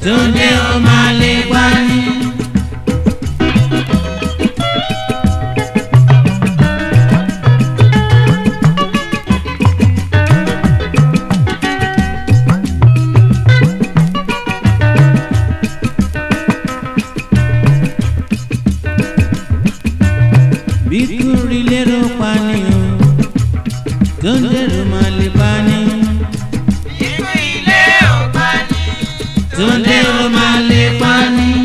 Túndé ó máa lè pa ni. Bíkúrí lérò pa ni o, Túndé ó máa lè pa ni. Túndé ó máa lè pa ni.